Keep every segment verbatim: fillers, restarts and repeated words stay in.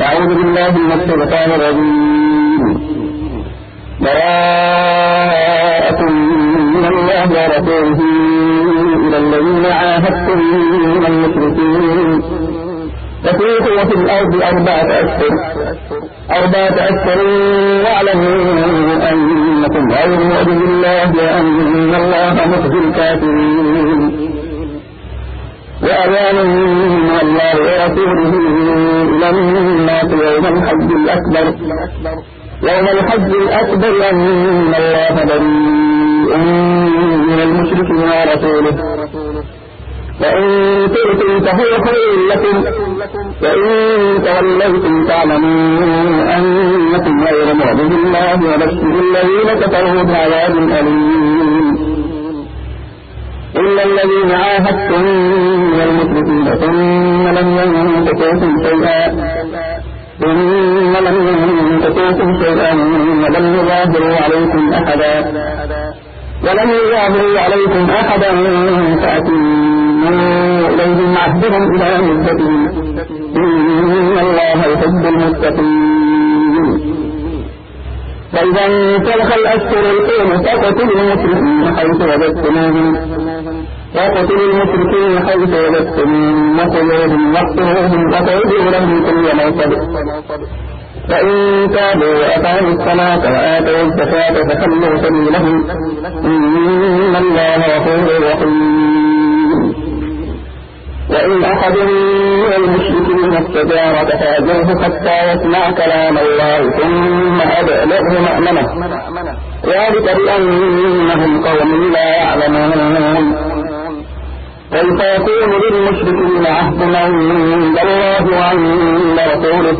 أعوذ بالله من الشيطان الرجيم. براءة من الله ورسوله إلى الذين عاهدتم من المشركين فسيحوا في الأرض أربعة أشهر أربعة أشهر واعلموا أنكم غير معجز الله وأن الله مخزي الكافرين. وأذان من الله ورسوله إلى الناس يوم الحج الأكبر يوم الحج الأكبر أن الله بريء من المشركين ورسوله وإن تؤتوا فهو خير لكم وإن توليتم فاعلموا أنكم غير معجز الله وبشر الذين كفروا بعذاب أليم. إلا الذين عاهدتم من المشركين ثم لم ينقصوكم شيئا ثم لم ينقصوكم شيئا ولم يظاهروا عليكم أحدا ولم يظاهروا عليكم أحدا فأتموا إليهم عهدهم إلى مدتهم إن الله يحب المتقين. فإذا انسلخ الأشهر الحرم فاقتلوا المشركين حيث وجدتموهم وقتلوا المشركين حيث وجدتموهم وخذوهم واقتلوهم وقعدوا لهم كل موصد. فإن تابوا وأقاموا الصلاة وآتوا الزكاة فخلوا سبيلهم إن الله غفور رحيم. وإن أحد من المشركين استجارك فأجره حتى يسمع كلام الله ثم أبلغه مأمنه ذلك بأنهم قوم لا يعلمون. كيف يكون للمشركين عهد عند الله وعند رسوله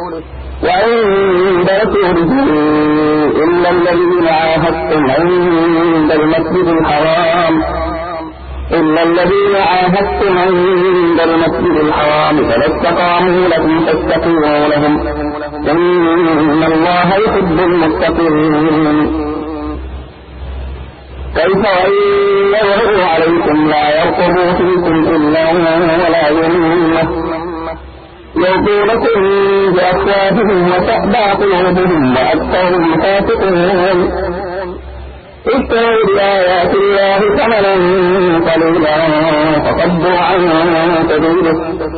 وعند رسوله إلا الذين عاهدتم عند المسجد الحرام إلا الذين عاهدتم عند المسجد الحرام فلا استقاموا لكم فاستقيموا لهم إن الله يحب المتقين. كيف وإن يظهروا عليكم لا يرقبوا فيكم إلا ولا ذمة يرضونكم بأفواههم وتأبى قلوبهم وأكثرهم فاسقون. اشتروا بآيات الله ثمنا قليلا فصدوا عن سبيله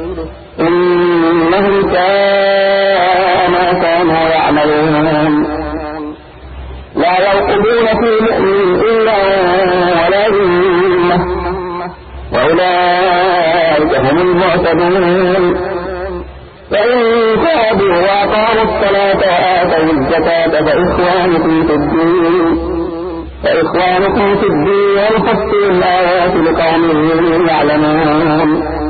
إنهم ساء ما كانوا يعملون. لا يرقبون في مؤمن إلا ولا ذمة وأولئك هم المعتدون. فإن تابوا وأقاموا الصلاة وآتوا الزكاة فإخوانكم في الدين فإخوانكم في الدين ونفصل الآيات لقوم يعلمون.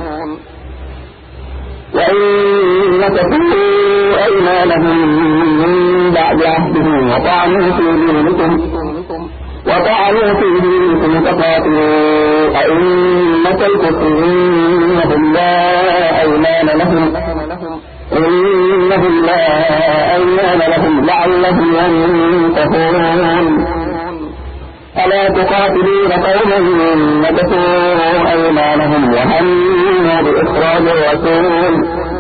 وإن نكثوا أيمانهم من بعد عهدهم وطعنوا في دينكم وطعنوا في دينكم فقاتلوا أئمة الكفر إنهم لا أيمان لهم إنهم لا أيمان لهم لعلهم ينتهون. ألا تقاتلون قوما نكثوا أيمانهم وهموا بإخراج الرسول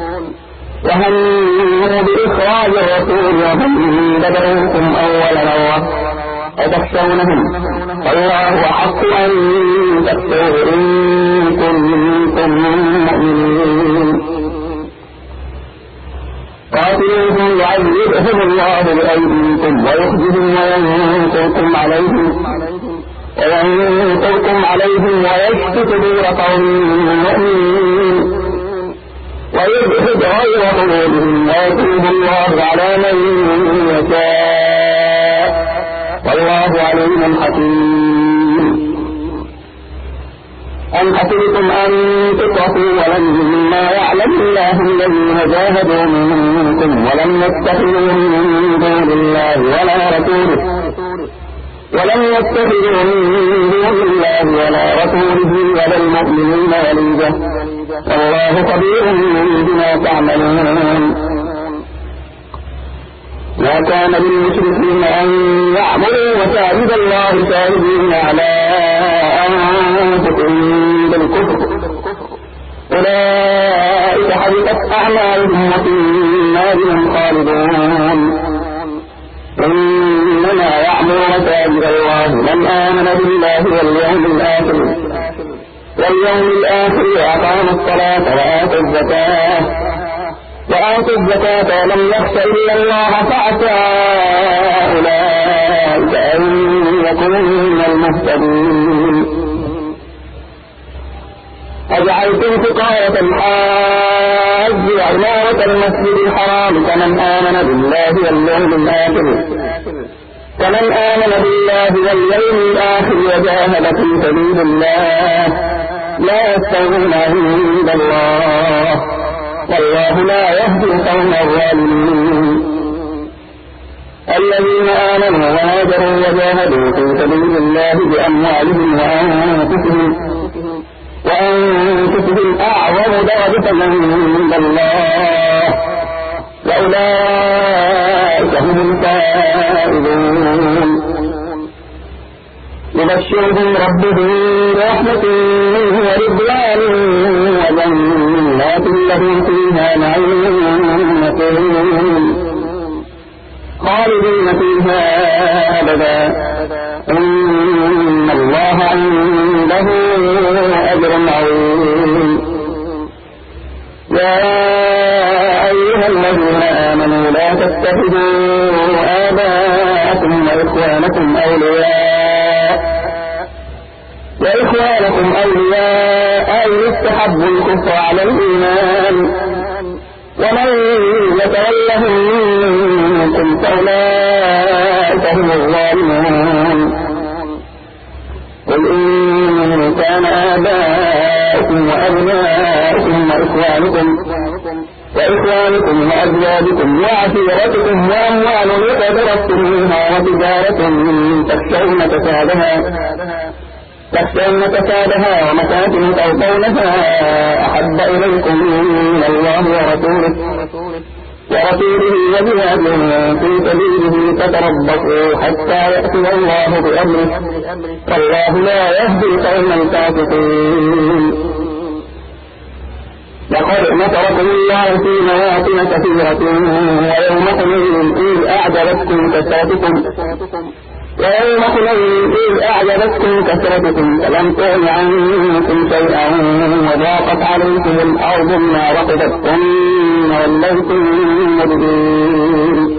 وهموا بإخراج الرسول وهم بدأوكم أول مرة أتخشونهم والله أحق أن تخشوه إن كنتم مؤمنين. قاتلوهم يعذبهم الله بأيديكم ويخزيهم وينصركم عليهم وينصركم عليهم ويشفي صدور قوم مؤمنين ويذهب غير قلوبهم ويتوب الله على من يشاء والله عليم حكيم. أم حسبتم أن تتركوا ولما يعلم الله الذين جاهدوا منكم ولم يتخذوا من دون الله ولا رسوله ولم يتخذوا من دون الله ولا رسوله ولا المؤمنين وليجة والله خبير بما تعملون. ما كان للمشركين أن يعملوا مساجد الله شاهدين على أنفسهم بالكفر أولئك حبطت أعمالهم وفي النار هم خالدون. إنما يعمر مساجد الله من آمن بالله واليوم الآخر واليوم الآخر وأقام الصلاة وآتى الزكاة وآتى الزكاة ولم يخش إلا الله فعسى أولئك أن يكونوا من المهتدين. أجعلتم سقاية الحاج وعمارة المسجد الحرام كمن آمن بالله واليوم الآخر كمن آمن بالله واليوم الآخر وجاهد في سبيل الله لا يستوون عند الله والله لا يهدي القوم الظالمين. الذين آمنوا وهاجروا وجاهدوا في سبيل الله بأموالهم وأنفسهم وأنفسهم أعظم درجة عند الله وأولئك هم الفائزون. يبشرهم ربهم برحمة منه ورضوان وجنات لهم فيها نعيم مقيم خالدين فيها أبدا إن الله عنده أجر عظيم. يا أيها الذين آمنوا لا تتخذوا آباءكم وإخوانكم أولياء وإخوانكم أولياء أن يستحبوا الكفر على الإيمان ومن يتولهم منكم فأولئك هم الظالمون. قل إن كان آباؤكم وأبناؤكم وإخوانكم وإخوانكم وأزواجكم وعشيرتكم وأموال اقترفتموها وتجارة تخشون كسادها تخشون كسادها ومساكن ترضونها أحب إليكم من الله ورسوله ورسوله وجهاد في سبيله فتربصوا حتى يأتي الله بأمره والله لا يهدي القوم الفاسقين. لقد نصركم الله في مواطن كثيرة ويوم حنين إذ أعجبتكم كثرتكم ويوم حنين إذ أعجبتكم كثرتكم فلم تغن عنكم شيئا وضاقت عليكم الأرض بما رحبت ثم وليتم مدبرين.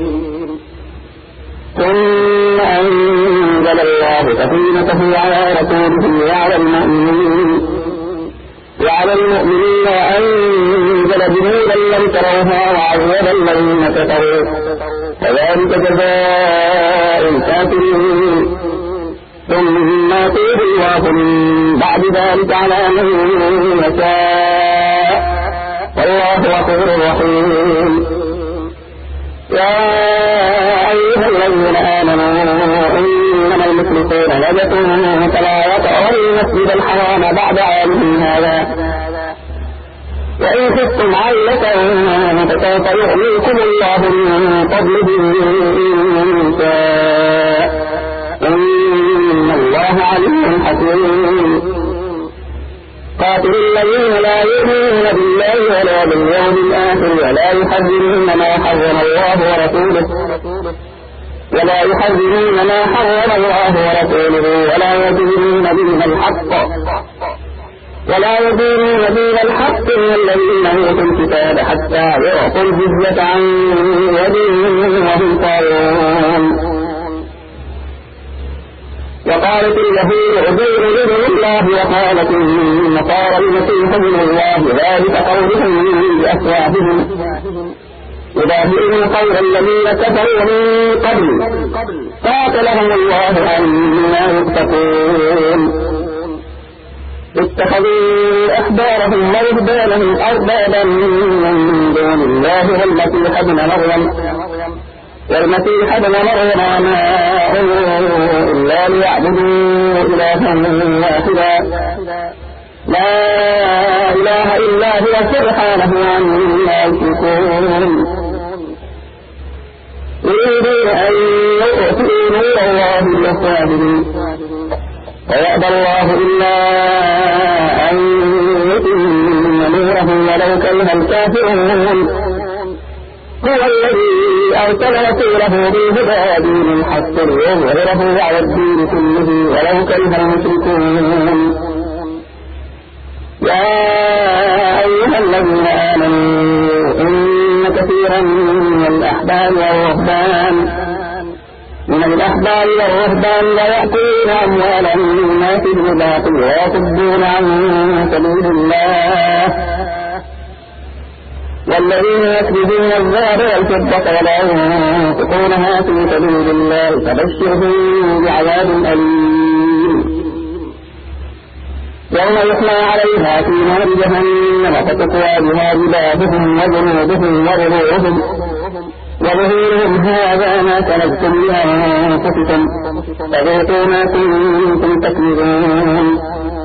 ثم أنزل الله سكينته على رسوله وعلى المؤمنين وعلى المؤمنين وأنزل جنودا لم تروها وعذب الذين كفروا فذلك جزاء الكافرين. ثم يتوب الله من بعد ذلك على من يشاء والله غفور رحيم. يا أيها الذين آمنوا إنما المشركون نجس فلا يقربوا المسجد الحرام بعد عامهم هذا وإن خفتم عيلة فسوف يغنيكم الله من فضله إن شاء إن الله عليم حكيم. قاتل الذين لا يؤمنون بالله ولا باليوم الآخر ولا يحرمون ما حرم الله ورسوله ولا يحرمون ما حرم الله ورسوله ولا يدينون دين الحق ولا يدينون دين الحق من الذين أوتوا الكتاب حتى يعطوا الجزية عن يد وهم صاغرون. وقالت اليهود عزير ابن الله وقالت النصارى المسيح ابن الله ذلك قولهم بأفواههم يدافعون قول الذين كفروا من قبل قاتلهم الله أنى يؤفكون. اتخذوا أحبارهم ورهبانهم أربابا من دون الله والمسيح ابن مريم والمسيح ابن مريم وما أمروا إلا ليعبدوا إلها واحدا لا إله إلا هو سبحانه عما يشركون. يريدون أن يطفئوا نور الله بأفواههم ويأبى الله إلا أن يتم نوره ولو كره الكافرون. هو الذي أرسل رسوله بالهدى ودين الحق ليظهره على الدين كله ولو كره المشركون. يا أيها الذين آمنوا إن كثيرا من الأحبار والرهبان من الأحبار والرهبان ليأكلون أموال الناس بالباطل ويصدون عن سبيل الله والذين يكنزون الذهب والفضة ولا ينفقونها في سبيل الله فبشرهم بعذاب أليم يوم يحمى عليها في نار جهنم فتقوى بها جباههم وجنوبهم وظهورهم وظهورهم هذا ما كنزتم لأنفسكم فذوقوا ما كنتم تكنزون.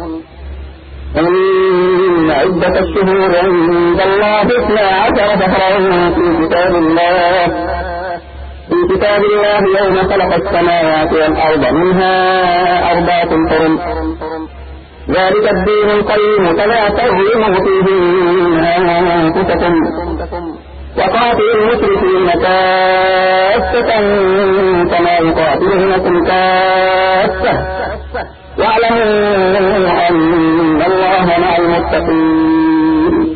إن عدة الشهور عند الله اثنا عشر شهرا في كتاب الله في كتاب الله يوم خلق السماوات والأرض منها أربعة حرم ذلك الدين القيم فلا تظلموا فيهن أنفسكم وقاتلوا المشركين كافة كما يقاتلونكم كافة واعلموا أن الله مع المتقين.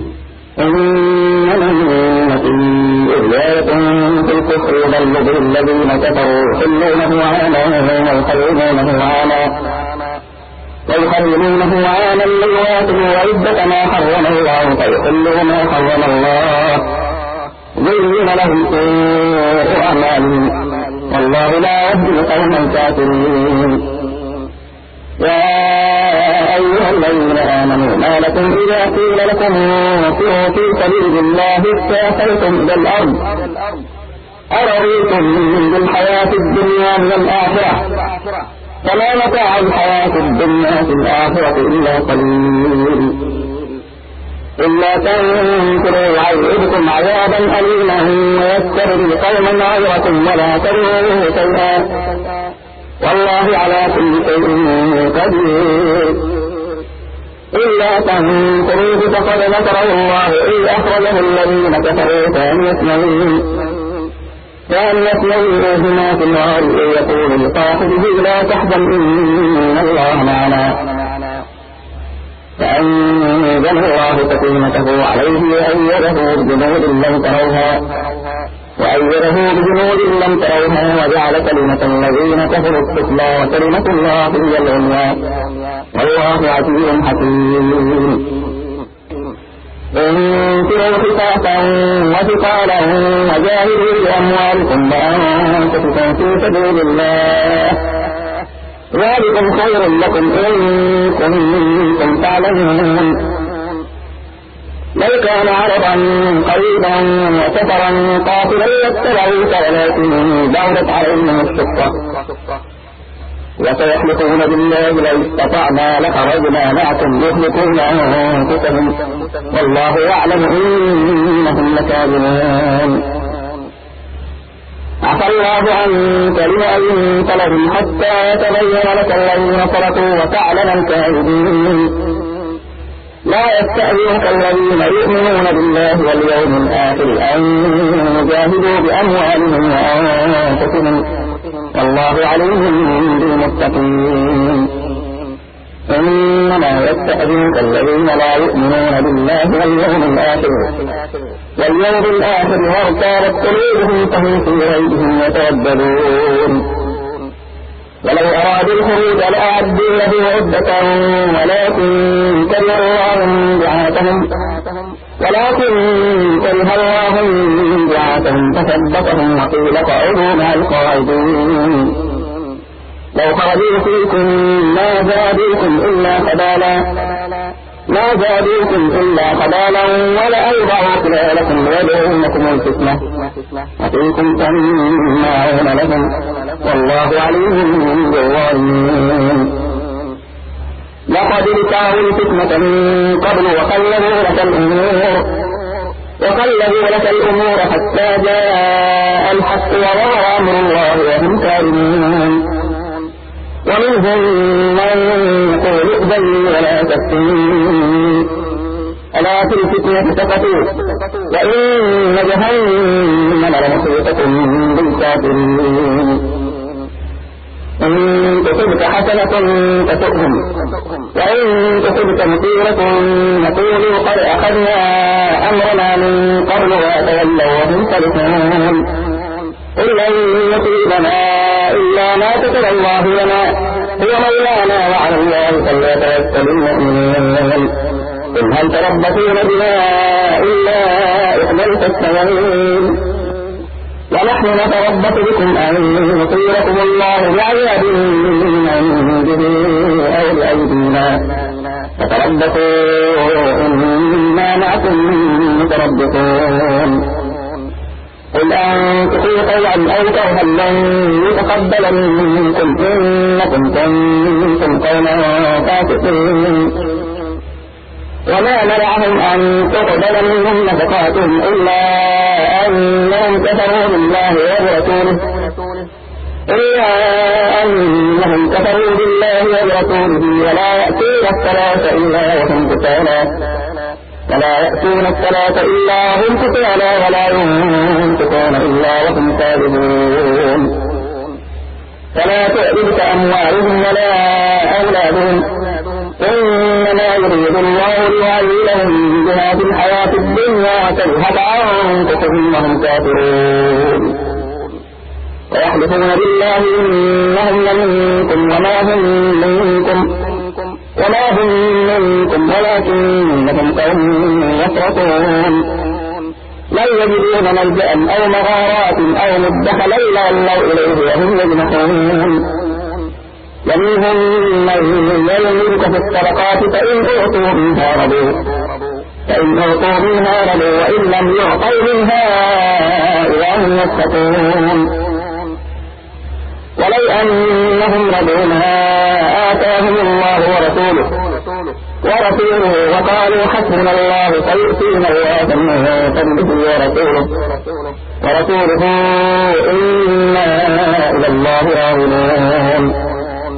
إنما النبي إذ في الكفر يضل الذين كفروا يحلونه عاما ويحرمونه عاما ويحرمونه عاما ليواطئوا عدة ما حرم الله فيحلوا ما حرم الله زين لهم سوء أعمالهم والله لا يهدي القوم الكافرين. يا أيها الذين آمنوا ما لكم إذا قيل لكم انفروا في سبيل الله استاخرتم إلى الأرض أرضيتم بالحياة الدنيا من الآخرة فما متاع الحياة الدنيا في الآخرة إلا قليل إلا تنفروا يعذبكم عذابا أليما ويستبدل قوما غيركم ولا تضروه شيئا والله على كل شيء قدير. إلا تنفروه فقد نصره الله إذ أخرجه الذين كفروا ثاني اثنين ثاني اثنين هما في النار إذ يقول لصاحبه لا تحزن إن الله معنا فأنزل الله سكينته عليه وأيده بجنود لم تروها وأيده بجنود لم تروها وجعل كلمة الذين كفروا السفلى وكلمة الله هي العليا والله عزيز حكيم. انفروا خفافا وثقالا وجاهدوا بأموالكم وأنفسكم في سبيل الله ذلكم خير لكم إن كنتم تعلمون. لو كان عرضا قريبا وسفرا قاصدا لاتبعوك ولكن بعدت عليهم الشقة وسيحلفون بالله لو استطعنا لخرجنا معكم يهلكون أنفسهم والله يعلم إنهم لكاذبون. عفى الله عنك لما أذنت لهم حتى يتبين لك الذين صدقوا وتعلم الكاذبين. لا يستأذنك الذين يؤمنون بالله واليوم الآخر أن يجاهدوا بأموالهم وأنفسهم والله عليم بالمتقين. إنما يستأذنك الذين لا يؤمنون بالله واليوم الآخر واليوم الآخر وارتابت قلوبهم فهم في ريبهم يترددون. ولو أرادوا الخروج لأعدوا له عدة ولكن كره الله بعاثهم ولكن كره الله بعاثهم فثبتهم وقيل اقعدوا مع القاعدين. لو خرجوا فيكم ما زادوكم إلا خبالا ما زادوكم إلا خبالا ولأوضعوا خلالكم ويدعونكم الفتنة وفيكم سماعون لهم والله عليم بالظالمين. لقد ابتغوا الفتنة من قبل وقلبوا لك الأمور وقلبوا لك الأمور حتى جاء الحق وظهر أمر الله وهم كاذبون. ومنهم من يقول ائذن ولا تفتن ألا في الفتنة سقطوا وإن جهنم لمحيطة بالكافرين إن تصبك حسنة تسؤهم وإن تصبك مصيبة يقولوا قد أخذنا أمرنا من قبل وتولوا وهم فرحون قل لن يصيبنا إلا ما كتب الله لنا هو مولانا وعلى الله فليتوكل المؤمنون قل هل تربصون بنا إلا إحدى الحسنيين ونحن نتربص بكم أن يصيبكم الله بعذاب من عنده أو بأيدينا فتربصوا إنا معكم متربصون قل أنفقوا طوعا أو كرها لن يتقبل منكم إنكم كنتم قوما فاسقين وما منعهم أن تقبل منهم نفقاتهم إلا أنهم كفروا بالله وبرسوله إلا أنهم كفروا بالله وبرسوله ولا يأتون الصلاة إلا وهم كسالى ولا يأتون الصلاة إلا وهم كسالى ولا ينفقون إلا وهم كاذبون فلا تعجبك أموالهم ولا أولادهم إنما يريد الله ليعذبهم بها في الحياة الدنيا وتذهب أنفسهم وهم كافرون ويحلفون بالله إنهم لمنكم وما هم منكم وما هم منكم ولكنهم قوم يفرقون لا يجدون ملجأ أو مغارات أو مدخلا إلا الله إليه وهم يجمعون ومنهم من يلمك في الصدقات فإن أعطوا منها رضوا فإن أعطوا منها رضوا وإن لم يعطوا منها إذا هم يسخطون ولو أنهم رضوا ما آتاهم الله ورسوله ورسوله وقالوا حسبنا الله سيؤتينا الله من فضله ورسوله ورسوله إنا إلى الله راغبون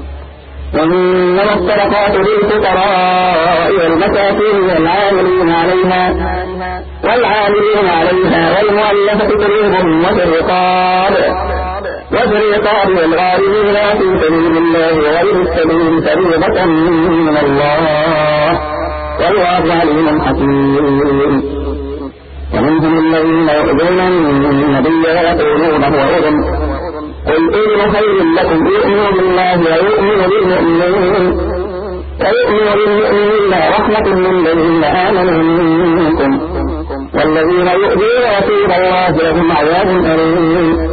إنما الصدقات للفقراء والمساكين والعاملين عليها والعاملين عليها والمؤلفة قلوبهم وفي الرقاب وفي الرقاب والغارمين في سبيل الله وغير السبيل فريضة من الله والله عليم حكيم ومنهم الذين يؤذون النبي ويقولون هو أذن قل إن خير لكم يؤمن بالله ويؤمن بالمؤمنين ويؤمن بالمؤمنين رحمة للذين آمنوا منكم والذين يؤذون رسول الله لهم عذاب أليم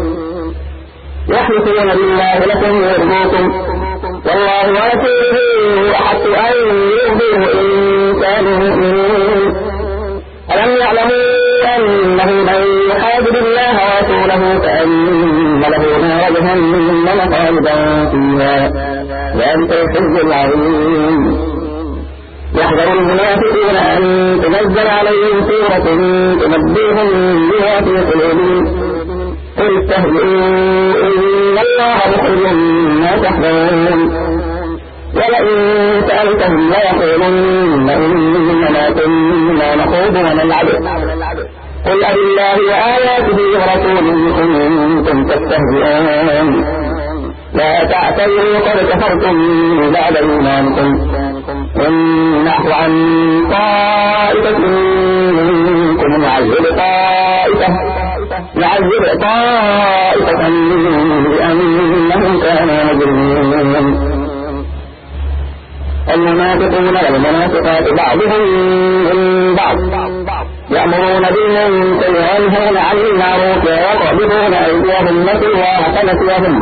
يحلفون بالله لكم يرضوكم والله ورسوله أحق أن يرضوه إن كانوا مؤمنين ألم يعلموا أنه من يحادد الله ورسوله فأن له نار جهنم خالدا فيها ذلك الخزي العظيم يحذر المنافقون أن تنزل عليهم سورة تنبئهم بما في قلوبهم قل استهزئوا إن الله مخرج ما تحذرون ولئن سألتهم ليقولن إنما كنا نخوض ونلعب قل أبالله وآياته ورسوله كنتم تستهزئون لا تعتذروا قد كفرتم بعد إيمانكم إن نحو عن طائفة منكم نعذب طائفة نعذب طائفة بأنهم كانوا مجرمين المنافقون والمنافقات بعضهم من بعض يأمرون بالمنكر وينهون عن المعروف ويقبضون أيديهم نسوا الله فنسيهم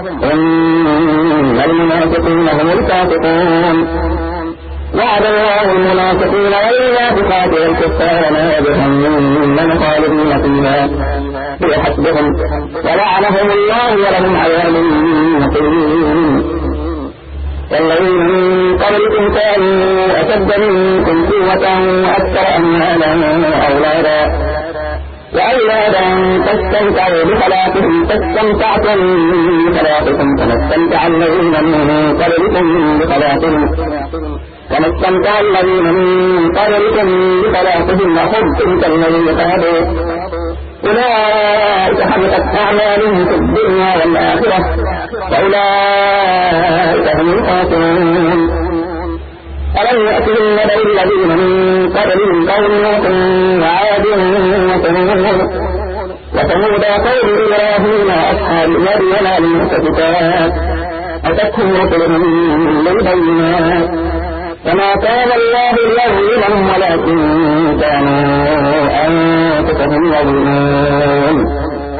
إن المنافقين هم الفاسقون وعد الله المنافقين والمنافقات والكفار نار جهنم خالدين فيها هي حسبهم ولعنهم الله ولهم عذاب مقيم والذين من قبلكم كانوا أشد منكم قوة وأكثر أموالا وأولادا وأولادا فاستمتعوا بخلاقهم فاستمتعتم بخلاقكم كما استمتع الذين من قبلكم بخلاقهم كما استمتع الذين من قبلكم بطلاقهم وخذتم كالذي فهدوا أولئك حبطت أعمالهم في الدنيا والآخرة وأولئك هم الخاسرون. ألم يأتهم نبأ الذين من قبلهم قوم نوح وعاد وثمود وثمود قوم إبراهيم وأصحاب مدين المؤتفكات أتتهم رسلهم بالبينات فما كان الله ليظلمهم ولكن كانوا أنفسهم يظلمون.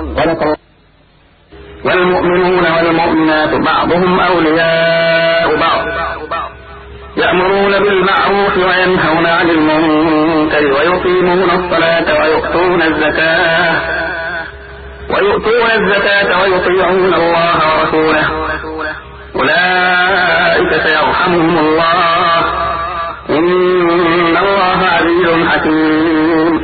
والمؤمنون والمؤمنات بعضهم أولياء بعض يأمرون بالمعروف وينهون عن المنكر ويقيمون الصلاة ويؤتون الزكاة ويؤتون الزكاة ويطيعون الله ورسوله أولئك سيرحمهم الله إن الله عزيز حكيم.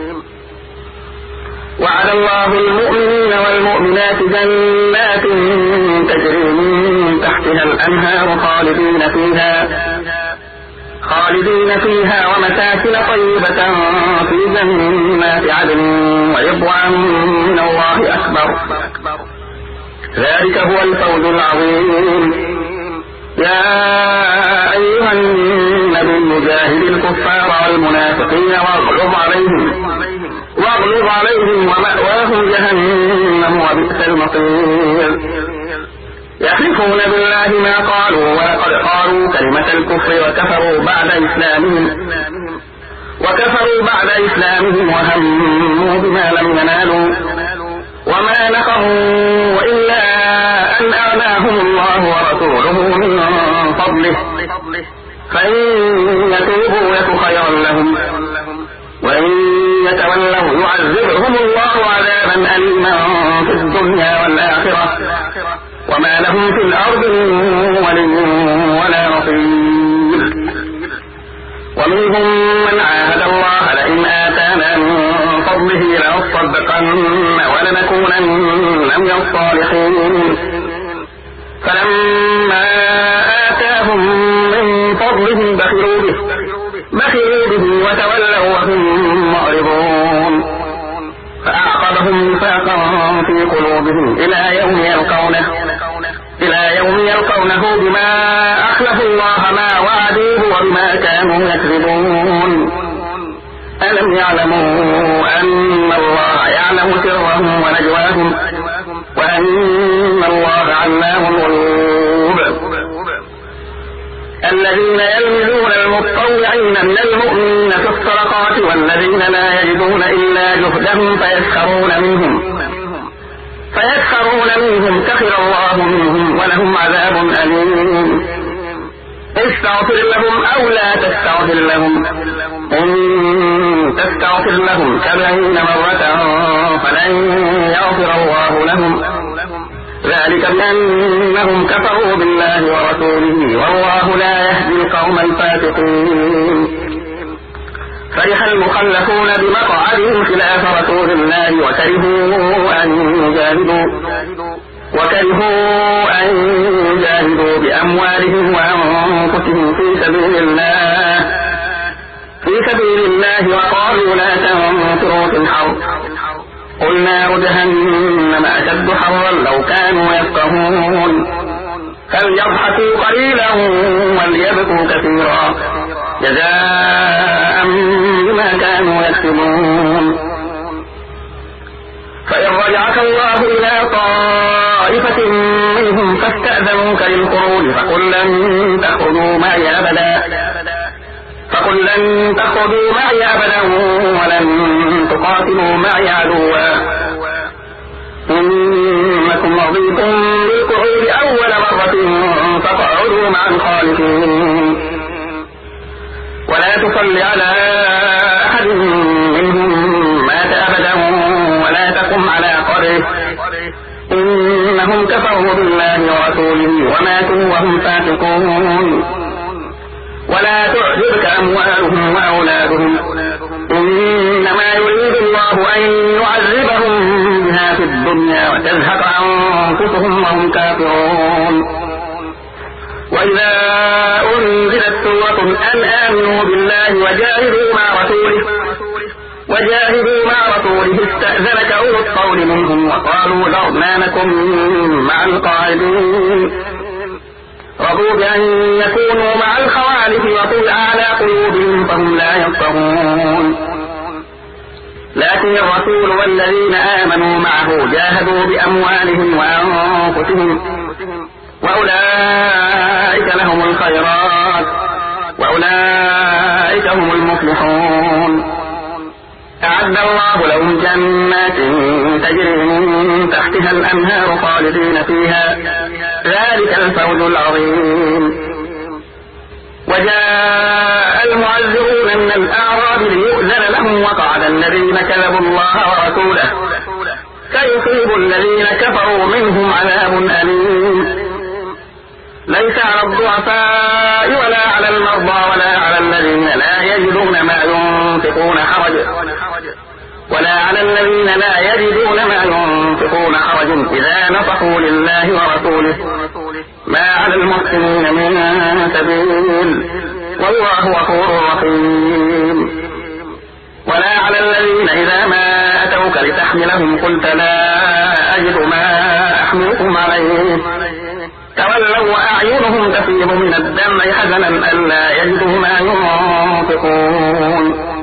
وعد الله المؤمنين والمؤمنات جنات تجري من تحتها الأنهار خالدين فيها خالدين فيها ومساكن طيبة في جنات عدن ورضوان من الله أكبر ذلك هو الفوز العظيم. يا أيها النبي جاهد الكفار والمنافقين واغلظ عليهم واغلظ عليهم ومأواهم جهنم وبئس المصير. يحلفون بالله ما قالوا ولقد قالوا كلمة الكفر وكفروا بعد إسلامهم وكفروا بعد إسلامهم وهموا بما لم ينالوا وما نقموا إلا أن أغناهم الله ورسوله من فضله فإن يتوبوا يك خيرا لهم وإن يتولوا يعذبهم الله عذابا أليما في الدنيا والآخرة وما لهم في الأرض ولي ولا نصير. ومنهم من عاهد الله لئن آتانا من فضله لنصدقن ولنكونن من الصالحين فلما آتاهم من فضله بخلوا به بخلوا به وتولوا وهم معرضون فأعقبهم نفاقا في قلوبهم إلى يوم يلقونه إلى يوم يلقونه بما أخلفوا الله ما وعدوه وبما كانوا يكذبون. ألم يعلموا أن الله يعلم سرهم ونجواهم وأن الله علام الغيوب. الذين يلمزون المتطوعين من المؤمنين في الصدقات والذين لا يجدون إلا جهدهم فيسخرون منهم فيسخرون منهم سخر الله منهم ولهم عذاب أليم. استغفر لهم أو لا تستغفر لهم إن تستغفر لهم سبعين مرة فلن يغفر الله لهم ذلك بأنهم كفروا بالله ورسوله والله لا يهدي القوم الفاسقين. فرح المخلفون بمقعدهم خلاف رسول الله وكرهوا أن يجاهدوا وكرهوا أن يجاهدوا بأموالهم وأنفسهم في سبيل الله في سبيل الله وقالوا لا تنفروا في الحرب قل نار جهنم أشد حرا لو كانوا يفقهون فليضحكوا قليلا وليبكوا كثيرا جزاء بما كانوا يكسبون. فإن رجعك الله إلى طائفة منهم فاستأذنوك للخروج فقل لن تخرجوا معي أبدا فقل لن تخرجوا معي أبدا ولن تقاتلوا معي عدوا إنكم رضيتم بالقعود أول مرة فاقعدوا مع الخالفين ولا تصل على أحد منهم مات أبدا ولا تقم على قبره إنهم كفروا بالله ورسوله وماتوا وهم فاسقون. ولا تعجبك أموالهم وأولادهم إنما يريد الله أن يعذبهم بها في الدنيا وتزهق أنفسهم وهم كافرون. وإذا أنزلت سورة أن آمنوا بالله وجاهدوا مع رسوله وجاهدوا مع رسوله استأذنك أولو الطول منهم وقالوا ذرنا نكن مع القاعدين رضوا بأن يكونوا مع الخوالف وطلع على قلوبهم فهم لا يفقهون لكن الرسول والذين آمنوا معه جاهدوا بأموالهم وأنفسهم وأولئك لهم الخيرات وأولئك هم المفلحون أعد الله لهم جنات تجري من تحتها الأنهار خالدين فيها ذلك الفوز العظيم وجاء المعذرون من الأعراب ليؤذن لهم وقعد الذين كذبوا الله ورسوله سيصيب الذين كفروا منهم عذاب أليم ليس على الضعفاء ولا على المرضى ولا على الذين لا يجدون ما ينفقون حرج ولا على الذين لا يجدون ما ينفقون حرج إذا نصحوا لله ورسوله ما على المحسنين من سبيل والله غفور رحيم ولا على الذين إذا ما أتوك لتحملهم قلت لا أجد ما أحملكم عليه تولوا وأعينهم تفيض من الدمع حزنا ألا يجدوا ما ينفقون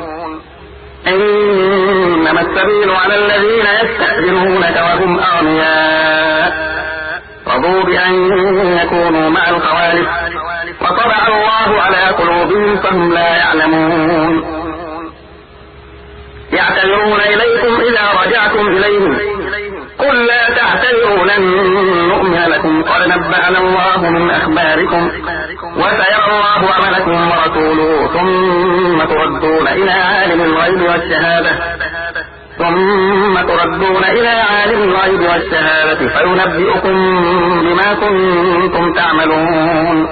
إنما السبيل على الذين يستأذنونك وهم أغنياء رضوا بأن يكونوا مع الخوالف وطبع الله على قلوبهم فهم لا يعلمون يعتذرون إليكم إذا رجعتم إليهم قل لا تعتذروا لن نؤمن لكم قد نبأنا الله من أخباركم وسيرى الله عملكم ورسوله ثم تردون إلى عالم الغيب والشهادة ثم تردون إلى عالم الغيب والشهادة فينبئكم بما كنتم تعملون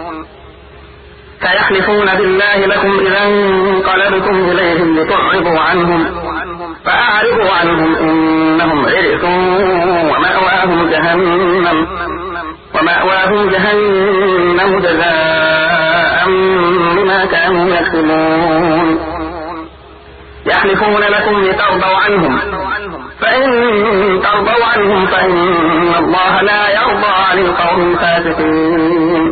سيحلفون بالله لكم إذا انقلبتم إليهم لتعرضوا عنهم فأعرضوا عنهم إنهم رجس ومأواهم جهنم ومأواهم جهنم جزاء بما كانوا يكسبون يحلفون لكم لترضوا عنهم فإن ترضوا عنهم فإن الله لا يرضى عن القوم الفاسقين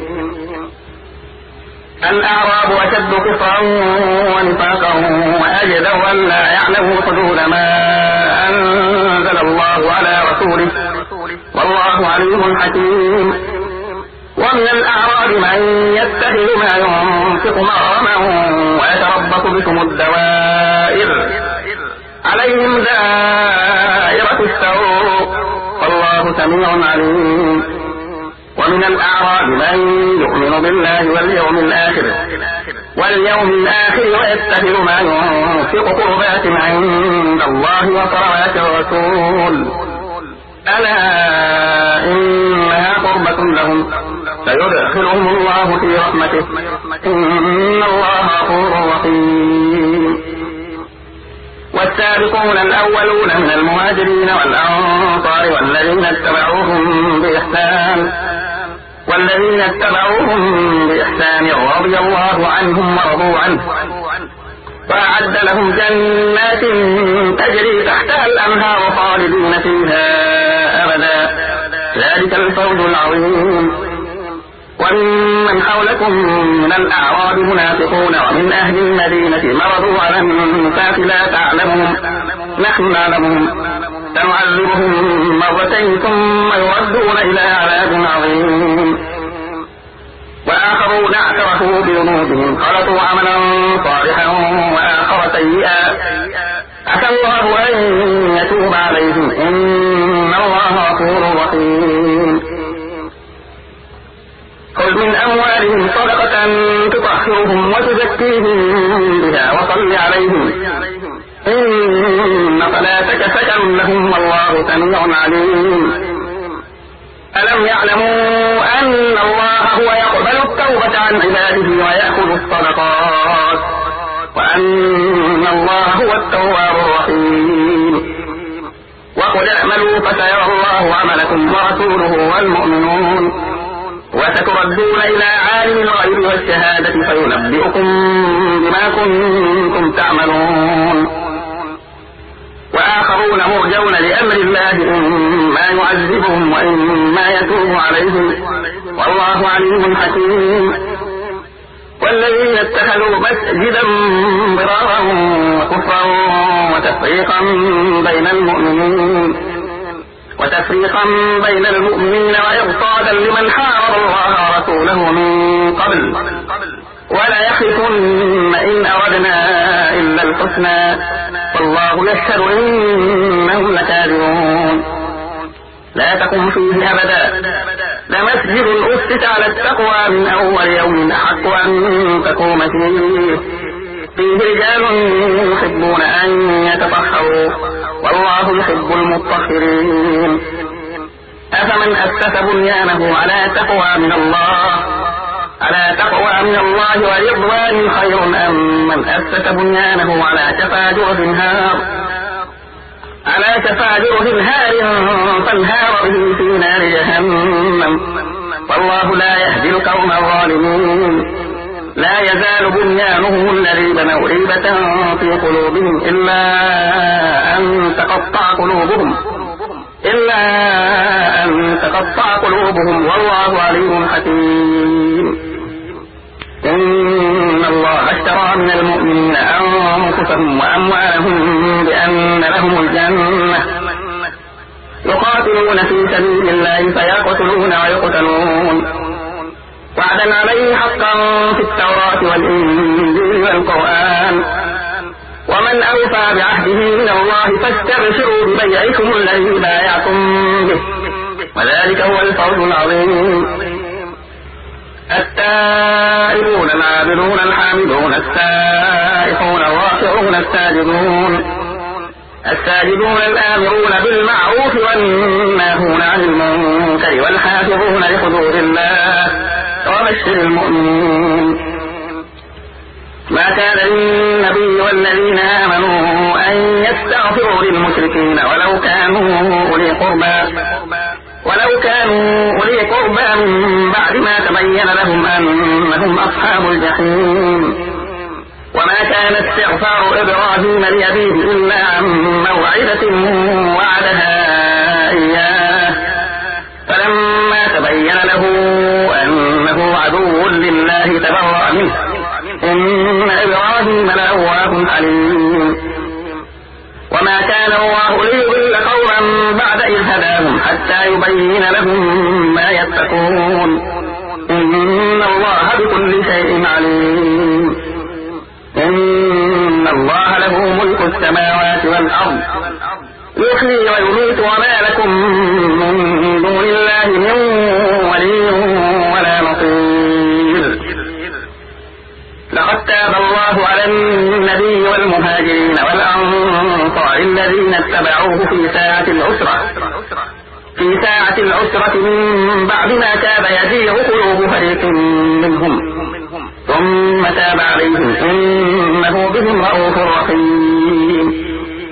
الأعراب أشد كفرا ونفاقا وأجدر أن لا يعلموا حدود ما أنزل الله على رسوله والله عليم حكيم ومن الأعراب من يتخذ ما ينفق مغرما ويتربص بكم الدوائر عليهم دائرة السوء والله سميع عليم ومن الأعراب من يؤمن بالله واليوم الآخر واليوم الآخر ويتخذ ما ينفق قربات عند الله وصلوات الرسول ألا إنها قربة لهم سيدخلهم الله في رحمته إن الله غفور رحيم والسابقون الأولون من المهاجرين والأنصار والذين اتبعوهم بإحسان والذين اتبعوهم بإحسان رضي الله عنهم ورضوا عنه وأعد لهم جنات تجري تحتها الأنهار خالدين فيها أبدا ذلك الفوز العظيم ومن حولكم من الأعراب منافقون ومن أهل المدينة مرضوا على النفاق لا تعلمهم نحن نعلمهم سنعذبهم مرتين ثم يردون إلى عذاب عظيم وآخرون اعترفوا بذنوبهم خلطوا عملا صالحا وآخر سيئا عسى الله أن يتوب عليهم إن الله غفور رحيم خذ من أموالهم صدقة تطهرهم وتزكيهم بها وصل عليهم إن صلاتك سكن لهم والله سميع عليم ألم يعلموا أن الله هو يقبل التوبة عن عباده ويأخذ الصدقات وأن الله هو التواب الرحيم وقل اعملوا فسيرى الله عملكم ورسوله والمؤمنون وستردون إلى عالم الغيب والشهادة فينبئكم بما كنتم تعملون. وآخرون مرجون لأمر الله إما يعذبهم وإما يتوب عليهم والله عليم حكيم. والذين اتخذوا مسجدا ضرارا وكفرا وتفريقا بين المؤمنين وتفريقا بين المؤمنين وإرصادا لمن حارب الله ورسوله من قبل ولا يحلفن إن أردنا إلا الحسنى والله يشهد إنهم لكاذبون. لا تقم فيه أبدا لمسجد أسس على التقوى من أول يوم أحق أن تقوم فيه فيه رجال يحبون أن يتطهروا والله يحب المطهرين. أفمن أسس بنيانه على تقوى من الله على تقوى من الله ورضوان خير أم من أسس بنيانه على شفا جرف هار على شفا جرف هار فانهار به في نار جهنم والله لا يهدي القوم الظالمين. لا يزال بنيانهم الذي بنوا ريبة في قلوبهم إلا أن تقطع قلوبهم إلا أن تقطع قلوبهم والله عليم حكيم. إن الله اشترى من المؤمنين أنفسهم وأموالهم بأن لهم الجنة يقاتلون في سبيل الله فيقتلون ويقتلون وعدا عليه حقا في التوراة والإنجيل والقرآن ومن أوفى بعهده من الله فاستبشروا ببيعكم الذي بايعتم به وذلك هو الفوز العظيم. التائبون العابدون الحامدون السائحون الراكعون الساجدون الساجدون الآمرون بالمعروف والناهون عن المنكر والحافظون لحدود الله وبشر المؤمنين. ما كان للنبي والذين آمنوا أن يستغفروا للمشركين ولو كانوا أولي قربى ولو كانوا أولي قربى من بعد ما تبين لهم أنهم أصحاب الجحيم. وما كان استغفار إبراهيم لأبيه إلا عن موعدة وعدها إياه فلما تبين له أنه عدو لله تبرأ منه إن إبراهيم لأواه حليم. وما كان الله ليضل قوما بعد إذ هداهم حتى يبين لهم ما يتقون إن الله بكل شيء عليم. إن الله له ملك السماوات والأرض يحيي ويميت وما لكم من دون الله من ولي ولا نصير. لقد تاب الله على النبي والمهاجرين والأنصار الذين اتبعوه في ساعة العسرة في ساعة العسرة من بعد ما تاب يزيغ قلوب فريق منهم ثم تاب عليهم إنه بهم رؤوف رحيم.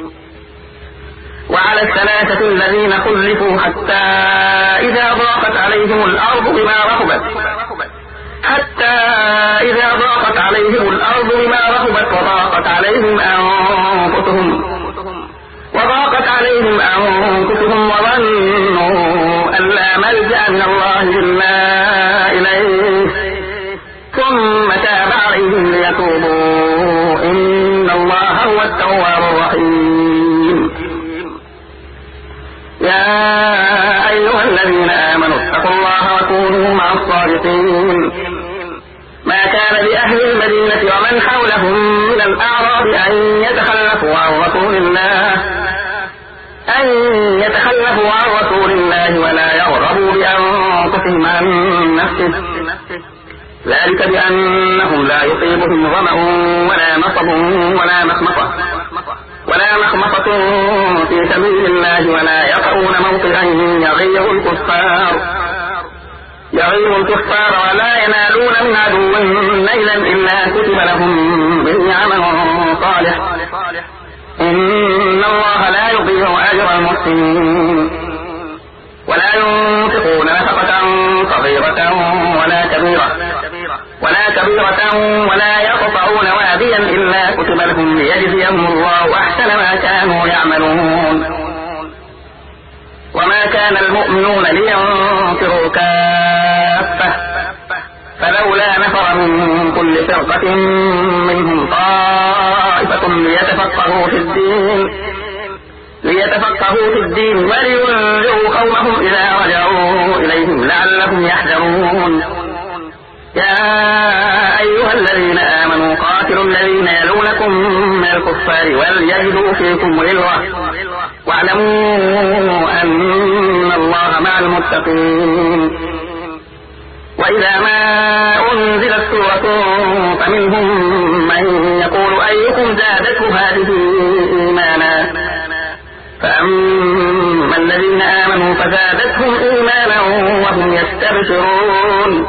وعلى الثلاثة الذين خلفوا حتى إذا ضاقت عليهم الأرض بما رحبت حتى إذا ضاقت عليهم الأرض بما رحبت وضاقت عليهم أنفسهم وضاقت عليهم أنفسهم وظنوا أن لا ملجأ من الله إلا إليه ثم تاب عليهم ليتوبوا إن الله هو التواب الرحيم. يا أيها الذين آمنوا اتقوا الله وكونوا مع الصادقين. ما كان لأهل المدينة ومن حولهم من الأعراب أن يتخلفوا عن رسول الله أن يتخلفوا عن رسول الله ولا يرغبوا بأنفسهم عن نفسه ذلك بأنهم لا يصيبهم ظمأ ولا نصب ولا مخمصة ولا مخمصة في سبيل الله ولا يطعون موطئا يغيظ الكفار يغيظ الكفار ولا ينالون من عدو نيلا إلا كتب لهم به عمل صالح إن الله لا يضيع أجر المحسنين. ولا ينفقون نفقة صغيرة لهم ليجزيهم الله أحسن ما كانوا يعملون. وما كان المؤمنون لينفروا كافة فلولا نفر من كل فرقة منهم طائفة ليتفقهوا في الدين ليتفقهوا في الدين ولينذروا قومهم إذا رجعوا إليهم لعلهم يحذرون. يا أيها الذين آمنوا قاتلوا الذين يلونكم من الكفار وليجدوا فيكم غلظة واعلموا أن الله مع المتقين. وإذا ما أنزلت سورة فمنهم من يقول أيكم زادته هذه إيمانا فأما الذين آمنوا فزادتهم إيمانا وهم يستبشرون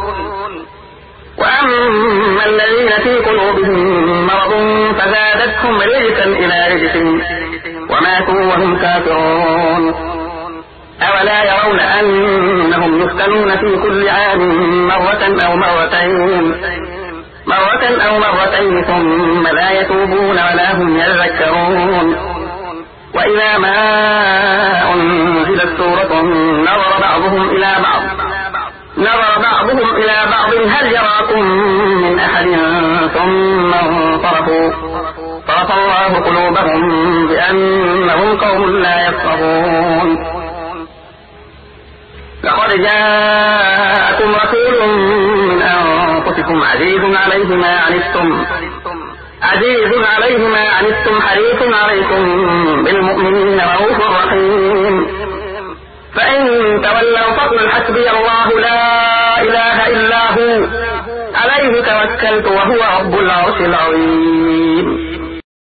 وأما الذين في قلوبهم مرض فزادتهم رجسا إلى رجسهم وماتوا وهم كافرون. أولا يرون أنهم يفتنون في كل عام مرة أو مرتين مرة أو مرتين ثم لا يتوبون ولا هم يذكرون. وإذا ما أنزلت سورة نظر بعضهم إلى بعض نظر بعضهم إلى بعض هل يراكم من أحد ثم انصرفوا صرف الله قلوبهم بأنهم قوم لا يفقهون. لقد جاءكم رسول من أنفسكم عزيز عليه ما عنتم عزيز عليه ما عنتم حريص عليكم بالمؤمنين رؤوف رحيم. فإن تولوا فقل حسبي الله لا إله إلا هو عليه توكلت وهو رب العرش العظيم.